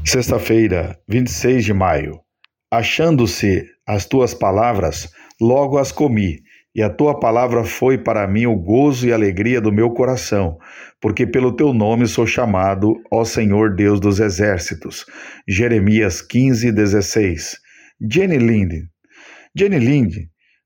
Sexta-feira, 26 de maio. Achando-se as tuas palavras, logo as comi, e a tua palavra foi para mim o gozo e alegria do meu coração, porque pelo teu nome sou chamado, ó Senhor Deus dos exércitos. Jeremias 15:16. Jenny Lind. Jenny Lind,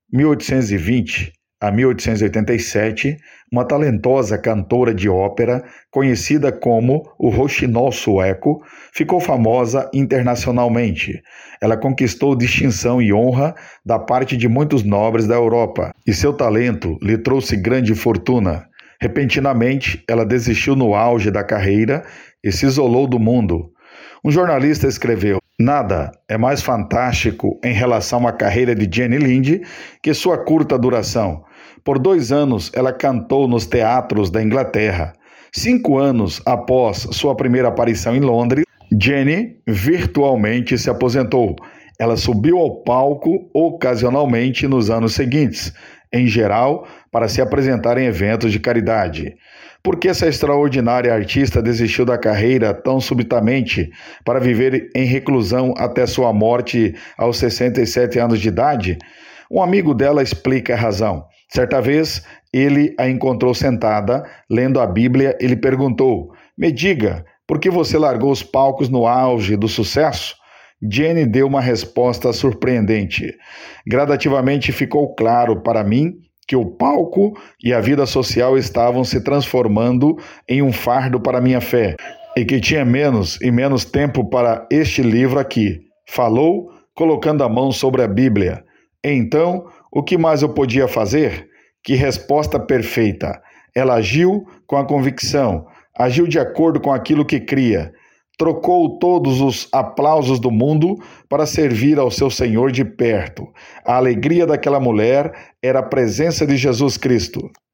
1820 a 1887, uma talentosa cantora de ópera, conhecida como o roxinol sueco, ficou famosa internacionalmente. Ela conquistou distinção e honra da parte de muitos nobres da Europa, e seu talento lhe trouxe grande fortuna. Repentinamente, ela desistiu no auge da carreira e se isolou do mundo. Um jornalista escreveu: "Nada é mais fantástico em relação à carreira de Jenny Lind que sua curta duração. Por 2 anos, ela cantou nos teatros da Inglaterra. 5 anos após sua primeira aparição em Londres, Jenny virtualmente se aposentou. Ela subiu ao palco ocasionalmente nos anos seguintes, em geral, para se apresentar em eventos de caridade. Por que essa extraordinária artista desistiu da carreira tão subitamente para viver em reclusão até sua morte aos 67 anos de idade? Um amigo dela explica a razão. Certa vez, ele a encontrou sentada, lendo a Bíblia, e lhe perguntou: "Me diga, por que você largou os palcos no auge do sucesso?" Jenny deu uma resposta surpreendente. "Gradativamente ficou claro para mim que o palco e a vida social estavam se transformando em um fardo para minha fé, e que tinha menos e menos tempo para este livro aqui." Falou, colocando a mão sobre a Bíblia. Então, o que mais eu podia fazer? Que resposta perfeita! Ela agiu com a convicção, agiu de acordo com aquilo que cria. Trocou todos os aplausos do mundo para servir ao seu Senhor de perto. A alegria daquela mulher era a presença de Jesus Cristo.